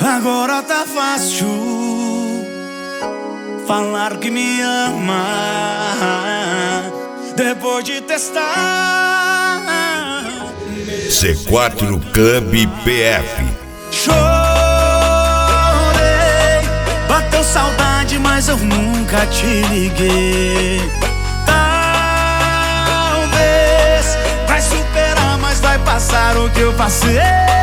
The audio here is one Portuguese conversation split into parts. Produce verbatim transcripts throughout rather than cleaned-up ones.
Agora tá fácil falar que me ama depois de testar. C quatro Club P F. Chorei, bateu saudade, mas eu nunca te liguei. Talvez vai superar, mas vai passar o que eu passei.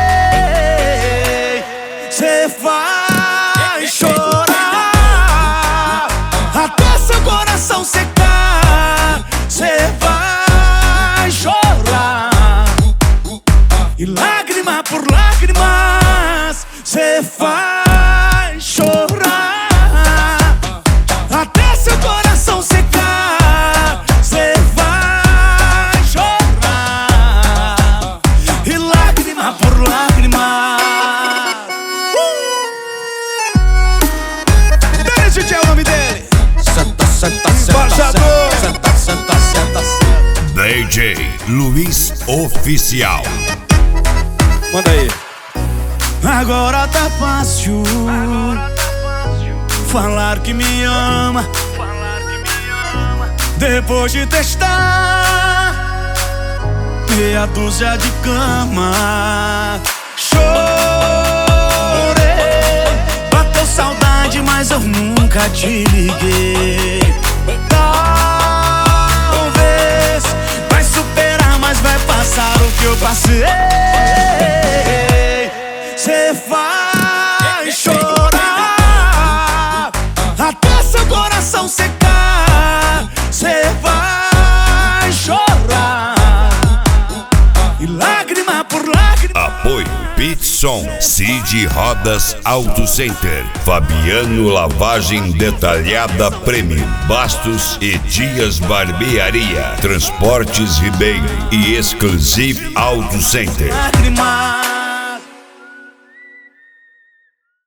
Cê vai chorar até seu coração secar. Cê vai chorar e lágrima por lágrimas. Cê vai chorar até seu coração secar. Cê vai chorar e lágrima por lágrima. Esse é o nome dele. Senta, senta, senta, senta, senta, senta, senta. D J Luiz Oficial. Manda aí. Agora tá fácil falar que me ama depois de testar meia dúzia de cama. Chorei, bateu saudade, mas eu nunca te liguei. Talvez vai superar, mas vai passar o que eu passei. Cê vai chorar até seu coração secar. Cê vai chorar e lágrima por lágrima. Apoio Pitson, Cid Rodas Auto Center, Fabiano Lavagem Detalhada Prêmio, Bastos e Dias Barbearia, Transportes Ribeiro e Exclusive Auto Center. Lágrima.